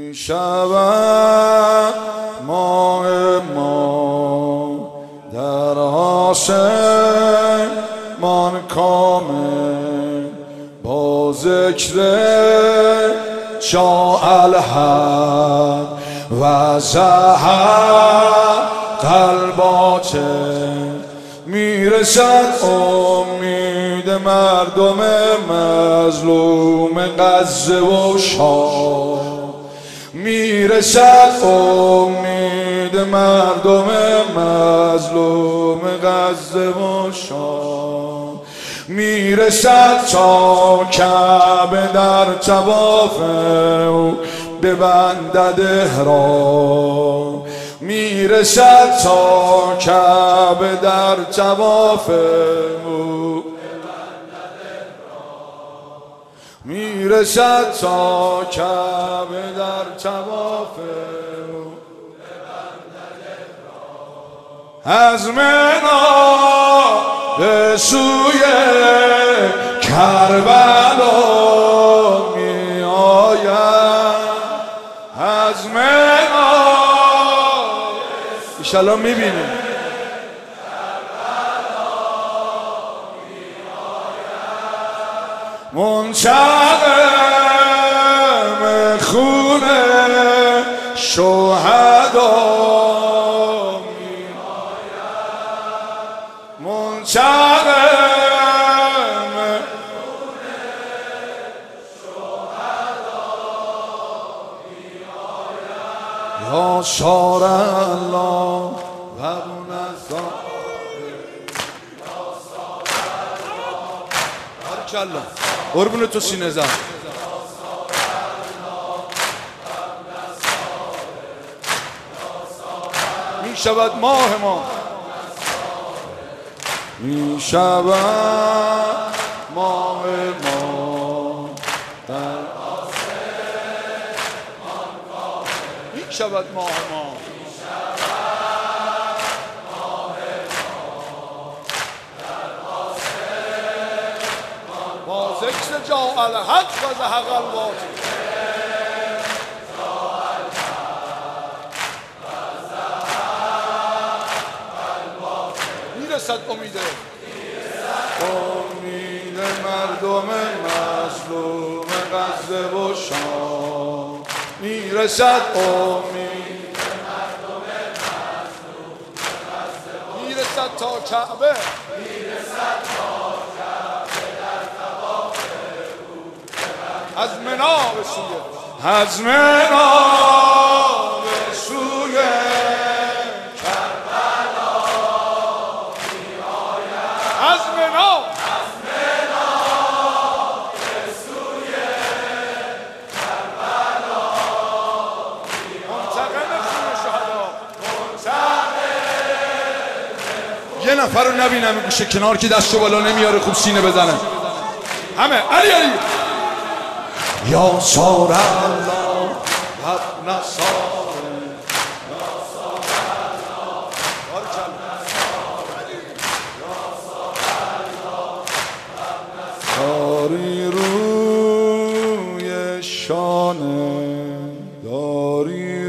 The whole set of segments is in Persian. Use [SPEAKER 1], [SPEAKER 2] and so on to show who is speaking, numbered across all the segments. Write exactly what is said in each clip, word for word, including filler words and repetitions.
[SPEAKER 1] می شود ماه ما در آسمان کامل با ذکر شاه الحق و زهر قلبات میرسد امید مردم مظلوم غزه و شام، میرسد امید مردم مظلوم غزه و شام، میرسد تا کعبه در طواف او ببندد احرام، میرسد تا کعبه در طواف او میرسد تا کعبه در طواف او از منا به سوی کربلا می آید، از منا انشالله می بینیم منتقم خون شهدا می آید، منتقم خون شهدا می آید، یا شار الله و منظم بارکالله قربون تو سینه زن می شود ماه ما، می شود ماه ما در آسمان کامل، می شود ماه ما، می شود ماه ما در آسمان با ذکر جاء الحق و زهق الباطل، میرسد امیده امید مردم مظلوم غزه و شام، میرسد امید مردم مظلوم غزه و شام، میرسد تا کعبه، میرسد تا کعبه در طواف او از منا به سوی از منا به سوی یه نفر رو نبینم این گوشه کنار که دستو بالا نمیاره خوب سینه بزنه همه علی علی یا سار الله حب نصار یا سار الله یا سار الله داری روی شانه داری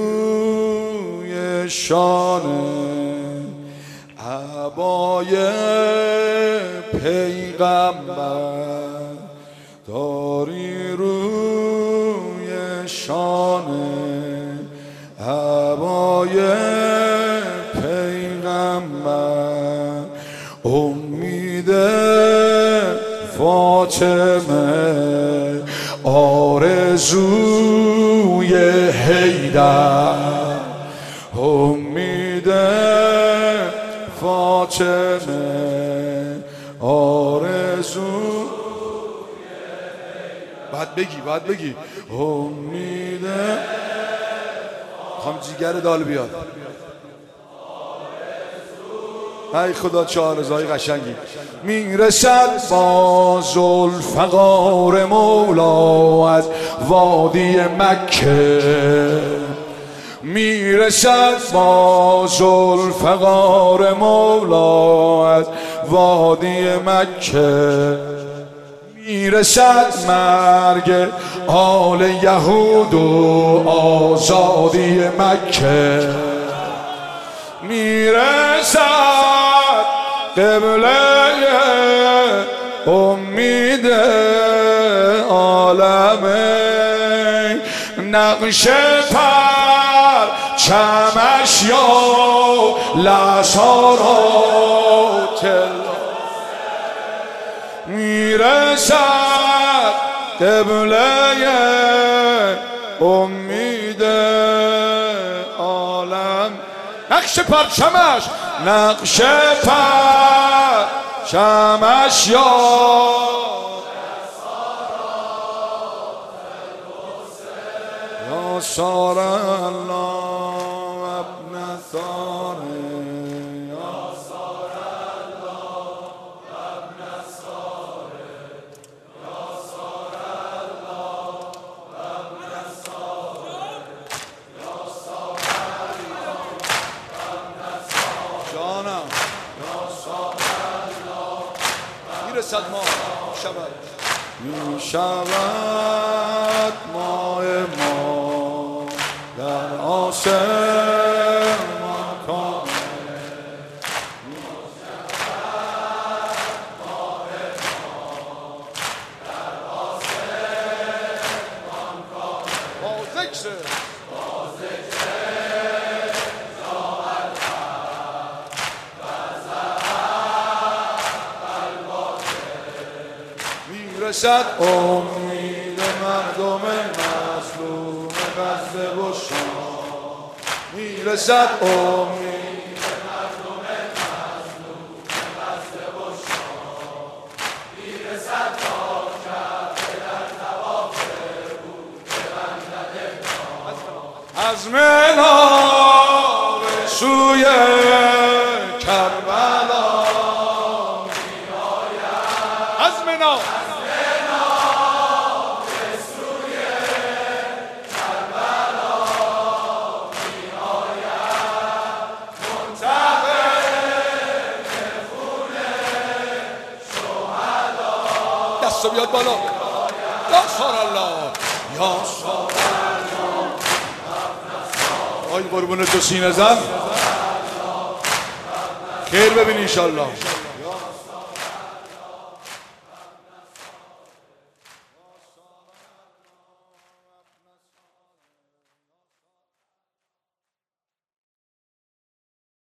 [SPEAKER 1] روی شانه عبای پیغمبر داری روی شانه عبای پیغمبر امید فاطمه آرزوی حیدر امید فاطمه آرزو باید بگی باید بگی امیده خواهم جیگر دال بیاد ای خدا چه آرزوهای قشنگی میرسد با ذوالفقار مولا از وادی مکه میرسد با ذوالفقار مولا از وادی مکه میرسد مرگ آل یهود و آزادی مکه، میرسد قبله امید عالمه، نقش پر چمش یا لسارات میرسد قبله امید عالم. نقش پرچمش نقش پرچمش یا یا سار الله ابن ثار یا سار الله ابن ثار یا سار الله ابن ثار یا سار الله ابن ثار جانم یا سار الله میرسد ما شود میشود ماه ما در آسمان کامل، میشود ماه ما در آسمان کامل، با ذکر با ذکر یا الحق و زهر الباطل، میرسد امید مردم مظلوم غزه و شام، میرسد امید مردم مظلوم غزه و شام، میرسد تا کعبه در طواف او ببندد احرام، از منار سوی کربلا میآید، از منار دست بیاد بالا یا سار الله یا سار الله. آی قربون تو سینه زن خیر ببین انشالله.